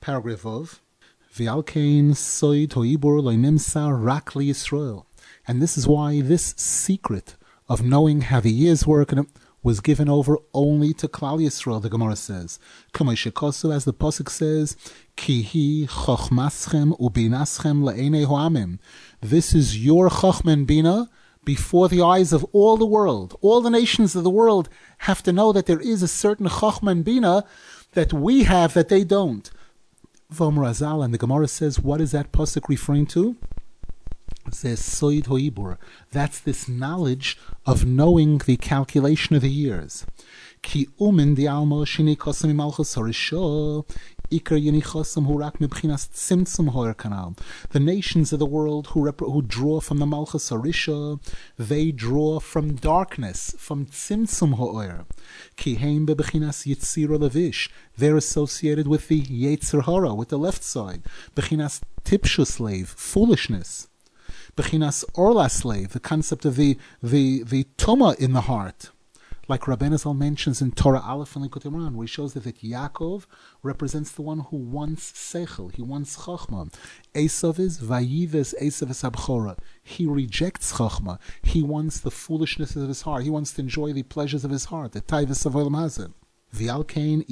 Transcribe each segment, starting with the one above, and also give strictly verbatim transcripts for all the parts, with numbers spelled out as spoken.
Paragraph of V'alkein soid hoibur lo nimsa rak li Yisrael. And this is why this secret of knowing how the years work was given over only to Klal Yisrael, the Gemara says. K'may shekosu, as the Pasuk says, Ki hi chochmaschem ubinaschem le'enei ho'amim. This is your chochma and bina before the eyes of all the world. All the nations of the world have to know that there is a certain chochma and bina that we have that they don't. V'omer Azal, and the Gemara says, what is that Pasuk referring to? It says soid hoibur. That's this knowledge of knowing the calculation of the years. Ki umin di alma shini kosam imalchus harisho ikar yini chosam hurak mibchinas tzimtzum hoyer kanal. The nations of the world who rep- who draw from the malchus harisho, they draw from darkness, from tzimtzum hoyer. Ki heim bebechinas yitzira levish. They're associated with the yetzer hara, with the left side. Bechinas tipshus slave, foolishness. Bechinas orla slave, the concept of the the the tuma in the heart, like Rabbeinu Zal mentions in Torah Aleph and Likutei Moharan, where he shows that, that Yaakov represents the one who wants seichel, he wants chachma. Esav is vayives Esav es abchora. He rejects chachma. He wants the foolishness of his heart. He wants to enjoy the pleasures of his heart. The taivas of olam hazeh. And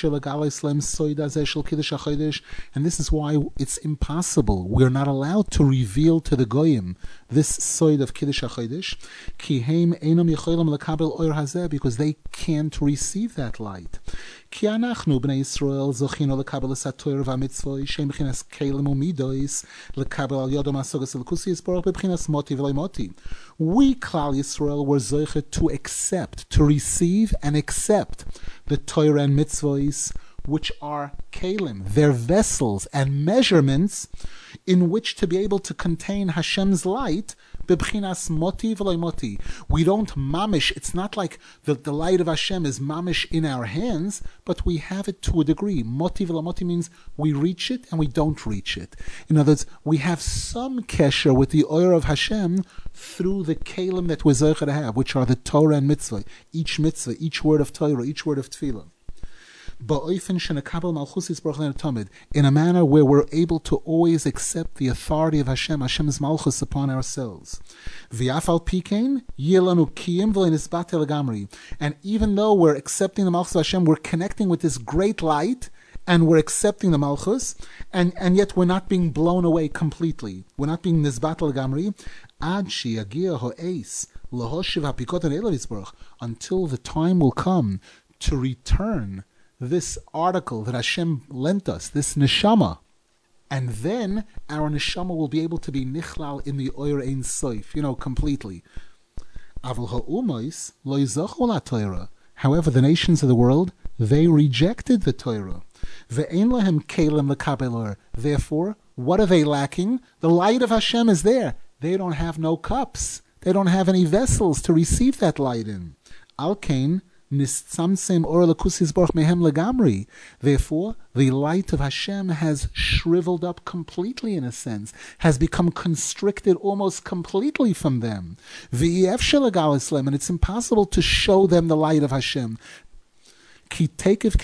this is why it's impossible. We're not allowed to reveal to the goyim this soid of Kiddush HaChodesh, because they can't receive that light. We, Klal Yisrael, were zoichet to accept, to receive and accept the Torah and mitzvahs, which are kalim, their vessels and measurements in which to be able to contain Hashem's light, bebchinas moti v'loy moti. We don't mamish, it's not like the, the light of Hashem is mamish in our hands, but we have it to a degree. Moti v'loy moti means we reach it and we don't reach it. In other words, we have some kesher with the oil of Hashem through the kalim that we're zocher to have, which are the Torah and mitzvah, each mitzvah, each word of Torah, each word of tefillah. In a manner where we're able to always accept the authority of Hashem, Hashem's malchus upon ourselves. And even though we're accepting the malchus of Hashem, we're connecting with this great light, and we're accepting the malchus, and, and yet we're not being blown away completely. We're not being nisbat legamri. Until the time will come to return this article that Hashem lent us, this neshama, and then our neshama will be able to be nichlal in the oyer ein soif, you know, completely. However, the nations of the world, they rejected the Torah. Therefore, what are they lacking? The light of Hashem is there. They don't have no cups. They don't have any vessels to receive that light in. Alkein, Therefore, the light of Hashem has shriveled up completely, in a sense, has become constricted almost completely from them. And it's impossible to show them the light of Hashem. Because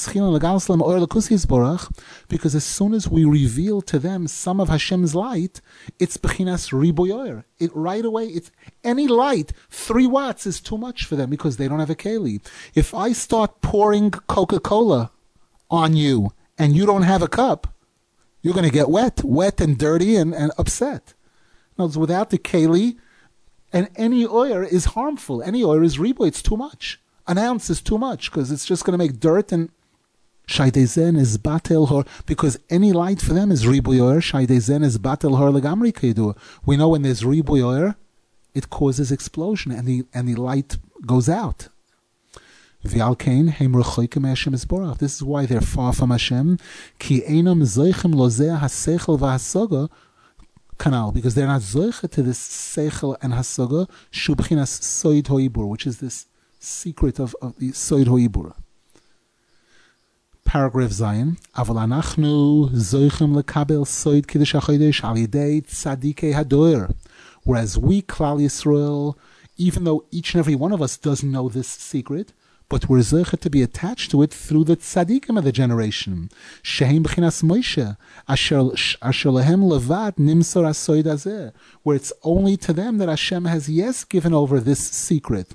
as soon as we reveal to them some of Hashem's light, it's bechinas riboyer. It right away, it's any light, three watts is too much for them because they don't have a keli. If I start pouring Coca-Cola on you and you don't have a cup, you're going to get wet, wet and dirty and, and upset. In other words, without the keli, and any oil is harmful. Any oil is riboy. It's too much. An ounce is too much because it's just going to make dirt, and shaidezen is batel hor, because any light for them is ribuyor. Shaidezen is batel hor legamri keidu. We know when there's ribuyor, it causes explosion and the and the light goes out. V'alkein heim rechoikim Hashem isborach. This is why they're far from Hashem. Ki einam zoichem lozeh hasechel v'hasoga kanal, because they're not zoichet to this sechel and hasoga shubchinas soid hoibur, which is this secret of, of the Soid Hoibur. Paragraph Zion. Aval anachnu zoichem lekabel Soid Kiddush HaChodesh al yidei tzadikei hadoer. Whereas we, Klal Yisrael, even though each and every one of us doesn't know this secret, but we're zeicha to be attached to it through the tzaddikim of the generation. Shehem b'chinas Moshe, asher asher lehem levad nimsor hasoid hazeh, where it's only to them that Hashem has yes given over this secret.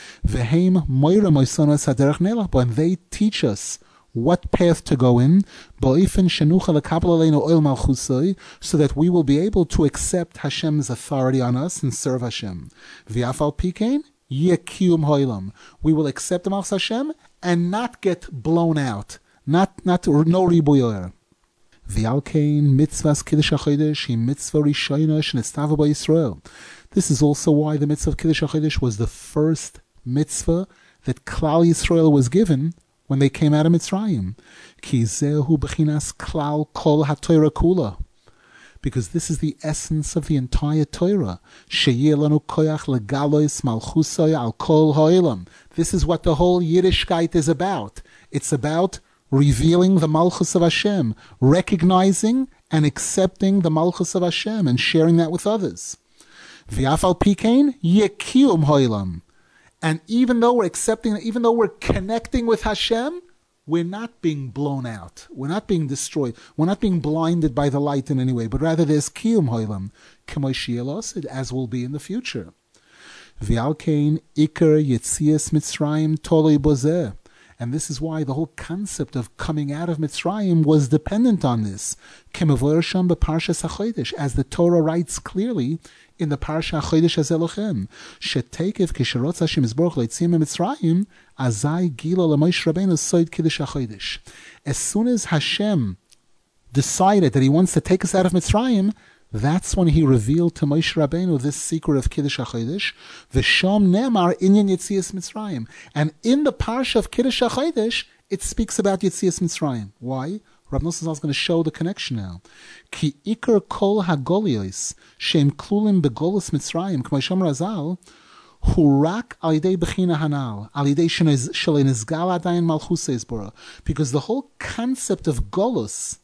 Vehem moira moisonos haderech nelach bo, and they teach us what path to go in, bo'ifin shenucha lekabel aleinu oil malchusoi, so that we will be able to accept Hashem's authority on us and serve Hashem. V'afal pikein yekiyum hoilam, we will accept the Malchus Hashem and not get blown out, not not no ribuyoyer. V'alkein mitzvahs kiddush hachodesh hi mitzvah rishayna shenestava b'Yisrael. This is also why the mitzvah of kiddush hachodesh was the first mitzvah that Klal Yisrael was given when they came out of Mitzrayim. Ki zehu b'chinas klal kol haTorah kula, because this is the essence of the entire Torah. Sheyeh lanu koyach legalois malchusay al kol ha'olam. This is what the whole Yiddishkeit is about. It's about revealing the Malchus of Hashem, recognizing and accepting the Malchus of Hashem, and sharing that with others. V'afal pikein yekiyum ha'olam. And even though we're accepting, even though we're connecting with Hashem, we're not being blown out. We're not being destroyed. We're not being blinded by the light in any way, but rather there's kiyum hoilam, k'moy as will be in the future. V'alkein ikar yetzias Mitzrayim toloi bozeh. And this is why the whole concept of coming out of Mitzrayim was dependent on this. K'mevoyer sham b'parshas hachodesh, as the Torah writes clearly in the Parsha Chodesh Hazelochem, shetekev kisherotz Hashem Yisborach leitzim Mitzrayim, azai gila leMoshe Rabbeinu soid kiddush hachodesh. As soon as Hashem decided that He wants to take us out of Mitzrayim, that's when He revealed to Moshe Rabbeinu this secret of Kiddush HaChodesh, V'sham nemar inyan Yetzias Mitzrayim. And in the Parsha of Kiddush HaChodesh, it speaks about Yetzias Mitzrayim. Why? Rav Nosson is going to show the connection now. Ki ikar kol hagolios shem klulim begolus Mitzrayim, k'mo shomer Razal, hu rak al yidei bechina hanal, al yidei shenizgal adayin malchus Yisborach. Because the whole concept of golus,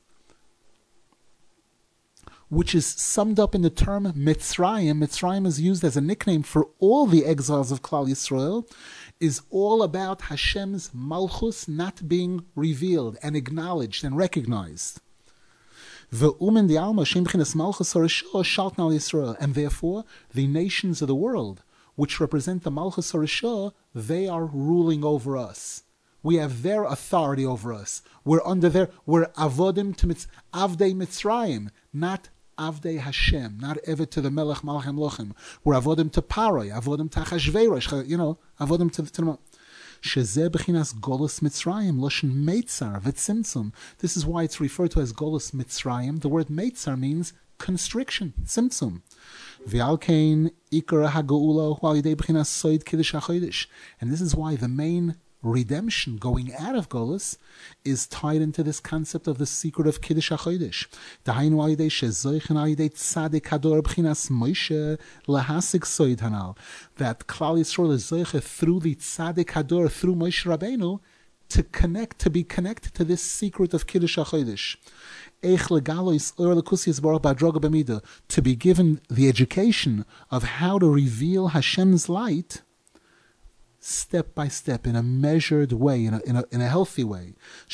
which is summed up in the term Mitzrayim, Mitzrayim is used as a nickname for all the exiles of Klal Yisrael, is all about Hashem's Malchus not being revealed and acknowledged and recognized. And therefore, the nations of the world, which represent the Malchus HaRishah, they are ruling over us. We have their authority over us. We're under their, we're avodim to mitz, avdei Mitzrayim, not Avdei Hashem, not Evet to the Melech Malchem Lochem. We're avodim to Paroi, avodim to Achashverosh, you know, avodim to the Tanakh. Shezeh b'chinas Golus Mitzrayim, Loshen Meitzar v'tzimtzum. This is why it's referred to as Golus Mitzrayim. The word Meitzar means constriction, tzimtzum. V'alkein ikar ha'geula hu al yidei b'chinas soid kiddush hachodesh. And this is why the main redemption, going out of Golus, is tied into this concept of the secret of Kiddush HaChodesh. Dahainu al yidei shezoichen al yidei tzadik hador b'chinas Moshe lahasik soid hanal. That Klal Yisrael is zoiche through the tzadik hador, through Moshe Rabbeinu, to connect, to be connected to this secret of Kiddush HaChodesh. Eich legalois or lekusi Yisborach b'adroga b'midah, to be given the education of how to reveal Hashem's light step by step, in a measured way, in a, in a, in a healthy way.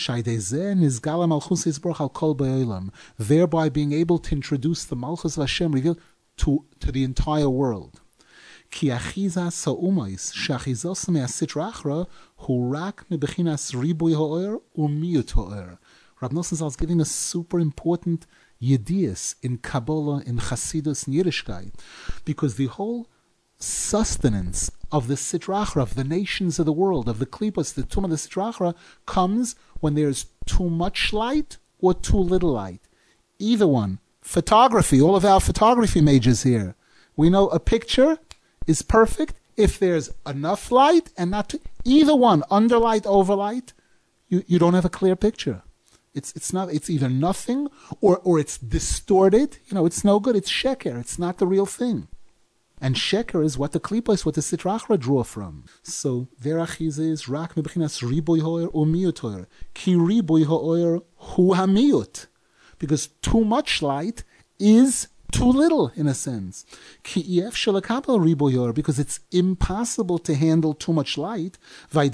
Thereby being able to introduce the Malchus of Hashem revealed to, to the entire world. Rav Nosson is giving us super important yedias in Kabbalah, in Chassidus, in Yiddishkeit, because the whole sustenance of the Sitra Achra, of the nations of the world, of the Klipos, the Tumah, the Sitra Achra, comes when there's too much light or too little light. Either one. Photography, all of our photography majors here. We know a picture is perfect if there's enough light and not too, either one, underlight, overlight, you, you don't have a clear picture. It's it's not it's either nothing or or it's distorted. You know, it's no good. It's sheker. It's not the real thing. And sheker is what the klipos, what the Sitra Achra draw from. So their achiz is rak mebechinas riboy hoer or miyut hoer. Ki riboy hoer hu hamiyut. Because too much light is too little, in a sense. Because it's impossible to handle too much light, and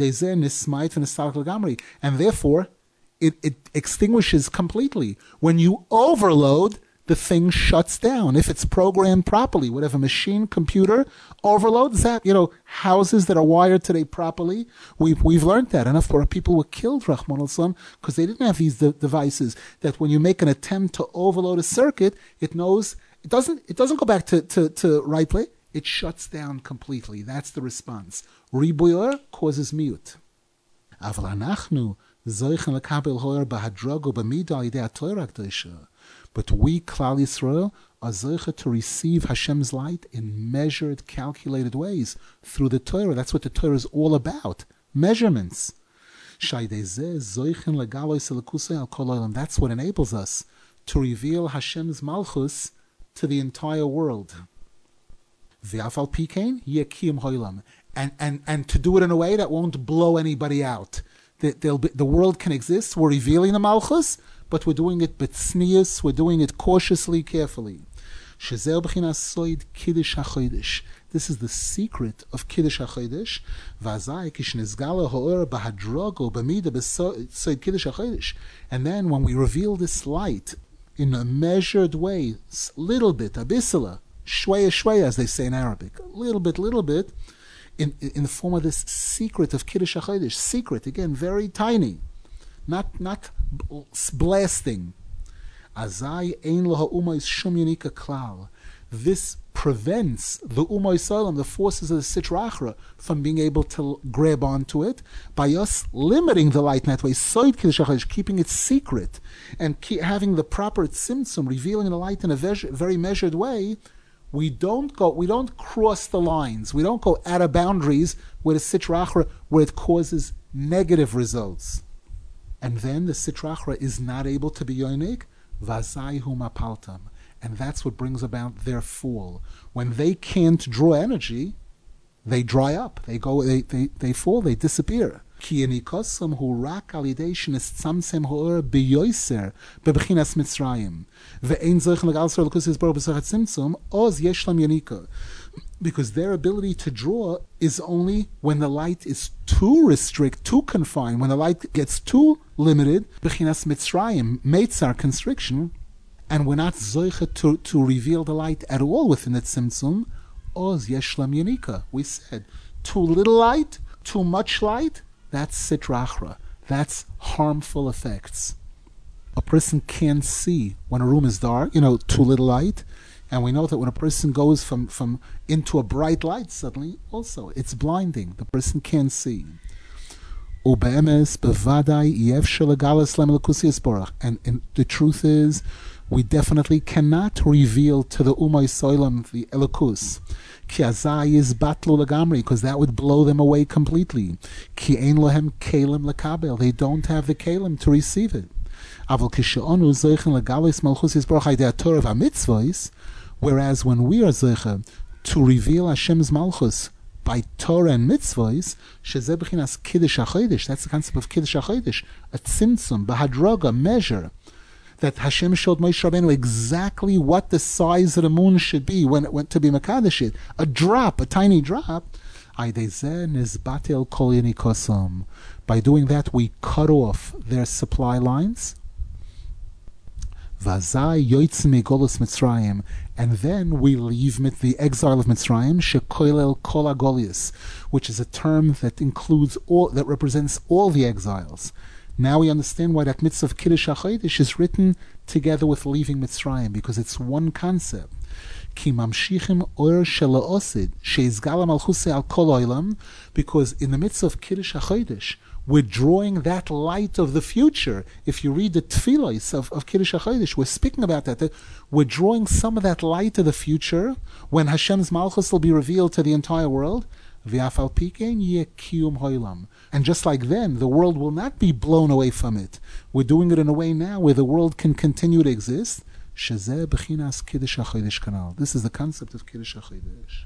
therefore it, it extinguishes completely. When you overload, the thing shuts down. If it's programmed properly, whatever machine, computer overloads that, you know, houses that are wired today properly, we've, we've learned that. Enough where people were killed, Rahman al-Islam, because they didn't have these de- devices, that when you make an attempt to overload a circuit, it knows, it doesn't, it doesn't go back to, to, to right play, it shuts down completely. That's the response. Ribuyor causes mute. Aval anachnu zoichen lekabel hoyer bahadrogo b'mida idei ha'Torah kedusha. But we, Klal Yisrael, are zeicha to receive Hashem's light in measured, calculated ways through the Torah. That's what the Torah is all about. Measurements. That's what enables us to reveal Hashem's Malchus to the entire world. And, and, and to do it in a way that won't blow anybody out. The, be, the world can exist. We're revealing the Malchus, but we're doing it b'tznius, we're doing it cautiously, carefully. This is the secret of Kiddush HaChodesh. And then when we reveal this light in a measured way, little bit, abisala, shweya shweya, as they say in Arabic, little bit, little bit, in, in the form of this secret of Kiddush HaChodesh. Secret, again, very tiny. Not not blasting. Azai ein lo ha'umayis shum yonika klal. This prevents the Umay Salam, the forces of the Sitra Achra, from being able to grab onto it by us limiting the light in that way, Soid Kiddush HaChodesh, keeping it secret and keep having the proper tzimtzum, revealing the light in a very measured way. We don't go. We don't cross the lines. We don't go out of boundaries where the Sitra Achra, where it causes negative results. And then the Sitra Achra is not able to be yonik, vazaihu mapaltam. And that's what brings about their fall. When they can't draw energy, they dry up. They go. They they, they fall. They disappear. Ki enikosam hu rak alidation is tzamsem ho'er beyoiser bebechinas Mitzrayim ve'ein zoich legalsor l'kusis bor b'sachat tzimtzum oz yesh lam yonika. Because their ability to draw is only when the light is too restrict, too confined, when the light gets too limited, bechinas Mitzrayim, Meitzar, constriction, and we're not zoicha to, to reveal the light at all within the tzimtzum, oz yesh lam yonika. We said, too little light, too much light, that's Sitra Achra. That's harmful effects. A person can't see when a room is dark, you know, too little light. And we know that when a person goes from, from into a bright light suddenly, also, it's blinding. The person can't see. And, and the truth is, we definitely cannot reveal to the Umay Soilam the Elokus. Ki azai is batlu lagamri, because that would blow them away completely. Ki ein lohem kelim lekabel, they don't have the kelim to receive it. Aval kisheonu zeichen legalis malchus yisborach haidei Torah v'mitzvos, whereas when we are zeicha to reveal Hashem's malchus by Torah and mitzvos, shezeh b'chinas Kiddush HaChodesh, that's the concept of Kiddush HaChodesh, a tzimtzum, bahadroga, measure, that Hashem showed Moshe Rabbeinu exactly what the size of the moon should be when it went to be Makadosh it. A drop, a tiny drop. By doing that, we cut off their supply lines. And then we leave the exile of Mitzrayim, which is a term that includes all, that represents all the exiles. Now we understand why that mitzvah of Kiddush HaChodesh is written together with leaving Mitzrayim, because it's one concept. Because in the midst of Kiddush HaChodesh, we're drawing that light of the future. If you read the Tfilos of, of Kiddush HaChodesh, we're speaking about that, that. We're drawing some of that light of the future when Hashem's Malchus will be revealed to the entire world. And just like then, the world will not be blown away from it. We're doing it in a way now where the world can continue to exist. This is the concept of Kiddush HaChodesh.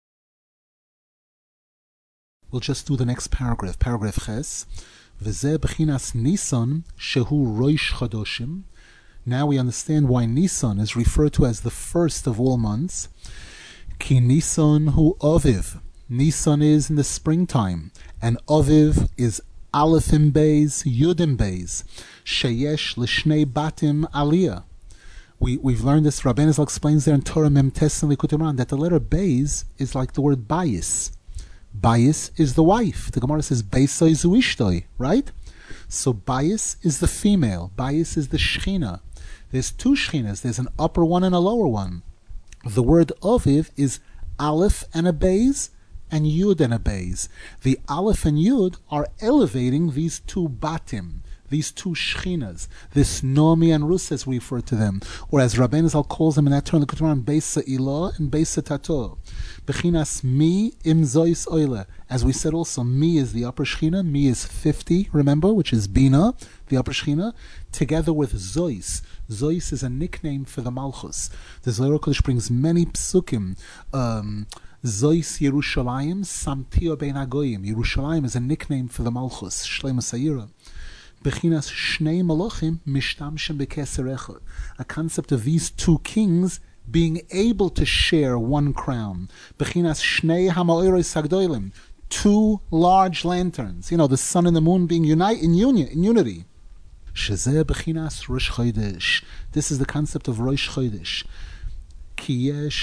We'll just do the next paragraph, paragraph Ches. V'zeh b'chinas Nisan shehu roish chadoshim. Now we understand why Nisan is referred to as the first of all months. Ki Nisan hu Aviv. Nisan is in the springtime, and Aviv is Aleph Beis, Yud Beis, Sheyesh Lishnei Batim Aliyah. We, we've learned this, Rabbeinu Zal explains there in Torah Mem Tes and Likutei Moharan, that the letter Beis is like the word Bayis. Bayis is the wife. The Gemara says Beisai zu Ishtoi, right? So Bayis is the female. Bayis is the Shechina. There's two Shechinas. There's an upper one and a lower one. The word Aviv is Aleph and a Beis, and Yud and a Beis. The Aleph and Yud are elevating these two Batim, these two Shchinas, this Nomi and Rus as we refer to them, or as Rabbeinu Zal calls them in that term, the Keturan, Beis Ilah and Beis Tato. Bechinas Mi im Zois Oile. As we said also, Mi is the upper Shechina, Mi is fifty, remember, which is Bina, the upper Shechina, together with Zois. Zois is a nickname for the Malchus. The Zohar Kodesh brings many psukim, um, Zois Yerushalayim, Samtio Bein Agoyim. Yerushalayim is a nickname for the Malchus, Shleima Sayira. Bechinas Shnei Malachim Mishtamshem Bekeser Echad. A concept of these two kings being able to share one crown. Bechinas Shnei Hamaoros Hagdolim. Two large lanterns. You know, the sun and the moon being unite in union, in unity. Shezeh Bechinas Rosh Chodesh. This is the concept of Rosh Chodesh. There are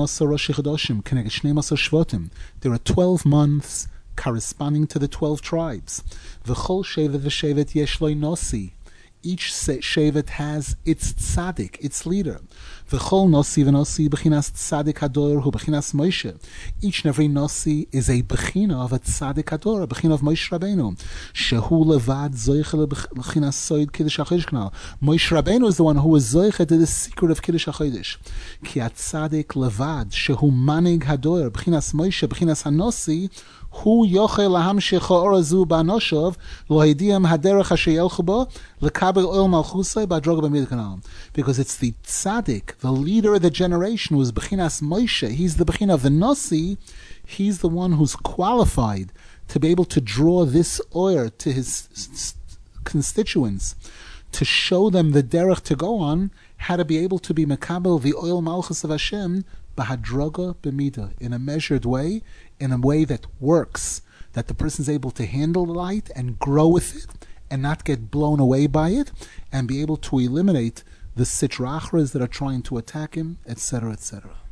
twelve months corresponding to the twelve tribes. V'chol shevet v'shevet yesh lo nosi. Each shevet has its tzaddik, its leader. V'chol nosi v'nosi b'chinas tzaddik hador hu b'chinas Moshe. Each and every nosi is a b'china of a tzaddik hador, a b'china of Moshe Rabbeinu. Shehu levad zoiche b'chinas soid kiddush hachodesh knal. Moshe Rabbeinu is the one who is zoiche to the secret of kiddush hachodesh. Ki tzaddik levad shehu manig hador b'chinas Moshe b'chinas hanosi. Hu yochel lahamshich ha'orazu ba'anoshov lo hidiyam haderech asher yelchu bo lekabel oil malchusay ba'droga b'mid kanal. Because it's the tzaddik, the leader of the generation, who is b'chinas Moshe. He's the b'china of the Nasi. He's the one who's qualified to be able to draw this oil to his constituents, to show them the derech to go on, how to be able to be mekabel the oil malchus of Hashem b'hadroga b'mida, in a measured way, in a way that works, that the person is able to handle the light and grow with it and not get blown away by it, and be able to eliminate the sitra achras that are trying to attack him, et cetera, et cetera.